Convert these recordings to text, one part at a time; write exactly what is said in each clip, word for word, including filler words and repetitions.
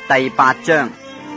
第八章。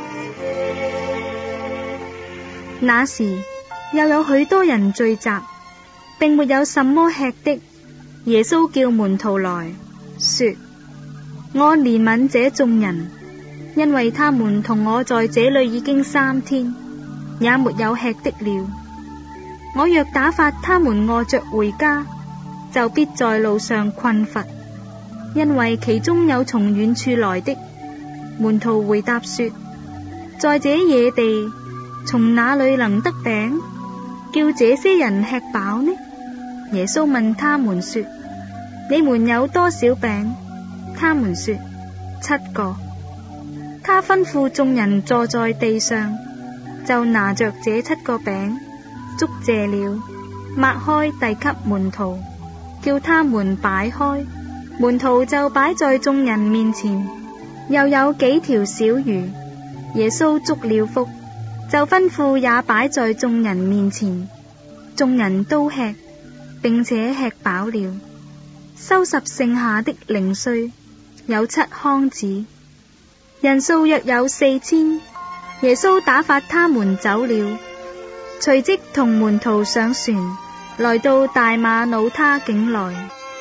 那時又有許多人聚集，並沒有什麼吃的。耶穌叫門徒來說：我憐憫這眾人，因為他們同我在這裏已經三天，也沒有吃的了。我若打發他們餓着回家，就必在路上困乏，因為其中有從遠處來的。門徒回答說：在這野地，從哪裏能得餅，叫這些人吃飽呢？耶穌問他們說：你們有多少餅？他們說：七個。他吩咐眾人坐在地上，就拿着這七個餅，祝謝了，擘開遞給門徒，叫他們擺開。門徒就擺在眾人面前。又有幾條小魚，耶穌祝了福，就吩咐也擺在眾人面前。眾人都吃，並且吃飽了。收拾剩下的零碎有七筐子，人數約有四千。耶穌打發他們走了，隨即同門徒上船，來到大馬努他境內。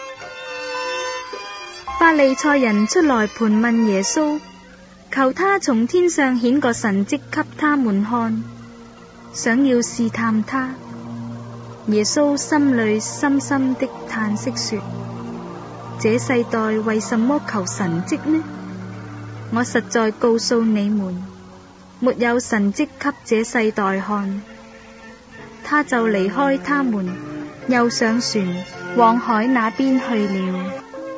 法利賽人出來盤問耶穌，求他從天上顯個神蹟給他們看，想要試探他。耶穌心裏深深的嘆息說：這世代為什麼求神蹟呢？我實在告訴你們，沒有神蹟給這世代看。他就離開他們，又上船往海那邊去了。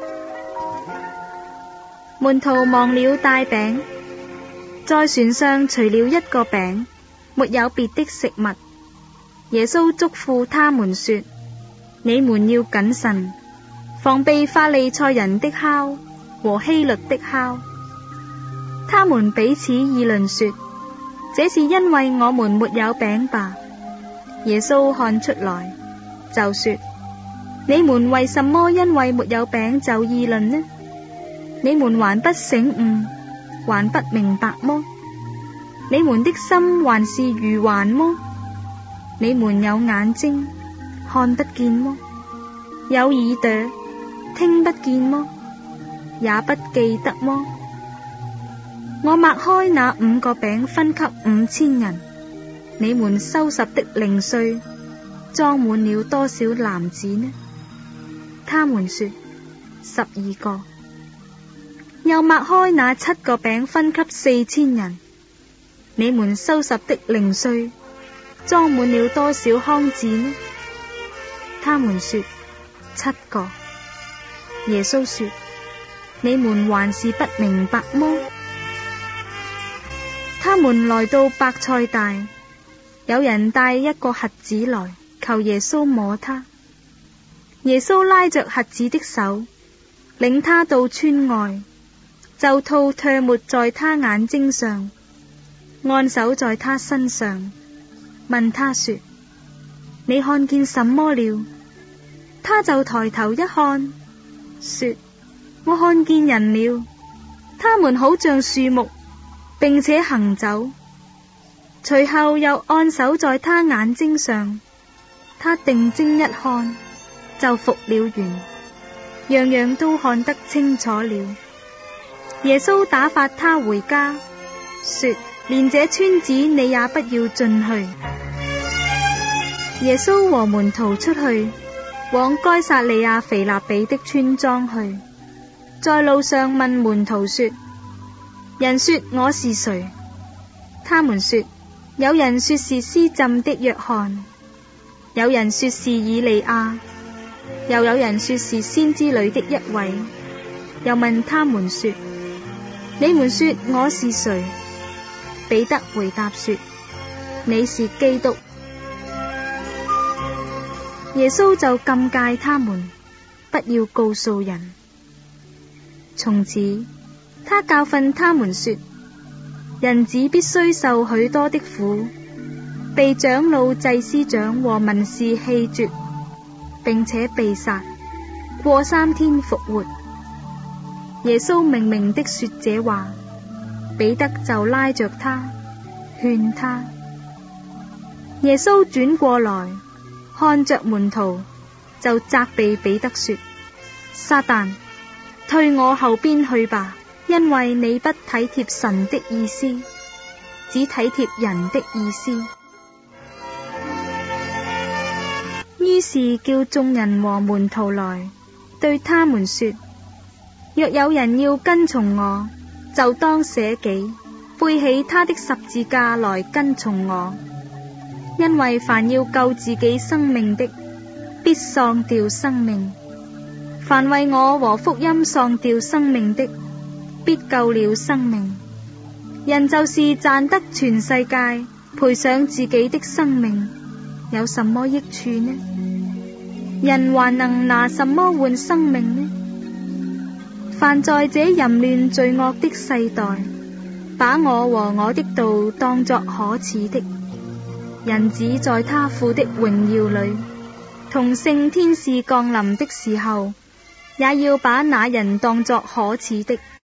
門徒忘了帶餅，在船上除了一個餅，沒有別的食物。耶穌囑咐他們說：你們要謹慎，防備法利賽人的酵和希律的酵。他們彼此議論說：這是因為我們沒有餅吧？耶穌看出來，就說：你們為什麼因為沒有餅就議論呢？你們還不醒悟，還不明白麼？你們的心還是愚頑麼？你們有眼睛看不見麼？有耳朵聽不見麼？也不記得麼？我擘開那五個餅分給五千人，你們收拾的零碎裝滿了多少籃子呢？他們說：十二個。又擘開那七個餅分給四千人，你們收拾的零碎裝滿了多少筐子呢？他們說：七個。耶穌說：你們還是不明白麼？他們來到伯賽大，有人帶一個瞎子來，求耶穌摸他。耶穌拉着瞎子的手，領他到村外，就吐唾沫在他眼睛上，按手在他身上，問他說：你看見什麼了？他就抬頭一看，說：我看見人了，他們好像樹木，並且行走。隨後又按手在他眼睛上，他定睛一看，就復了原，樣樣都看得清楚了。耶穌打發他回家，說：連這村子你也不要進去。耶穌和門徒出去，往該撒利亞腓立比的村莊去，在路上問門徒說：人說我是誰？他們說：有人說是施浸的約翰，有人說是以利亞，又有人說是先知裏的一位。又問他們說：你們說我是誰？彼得回答說：你是基督。耶穌就禁戒他們，不要告訴人。從此，他教訓他們說：人子必須受許多的苦，被長老、祭司長和文士棄絕，並且被殺，過三天復活。耶穌明明的說這話， 彼得就拉着他，勸他。耶穌轉過來，看着門徒，就責備彼得說：撒旦，退我後邊去吧，因為你不體貼神的意思，只體貼人的意思。於是叫眾人和門徒來，對他們說：若有人要跟從我，就當捨己，背起他的十字架來跟從我。因為凡要救自己生命的，必喪掉生命；凡為我和福音喪掉生命的，必救了生命。人就是賺得全世界，賠上自己的生命，有什麼益處呢？人還能拿什麼換生命呢？凡在這淫亂罪惡的世代，把我和我的道當作可恥的，人子在他父的榮耀裏，同聖天使降臨的時候，也要把那人當作可恥的。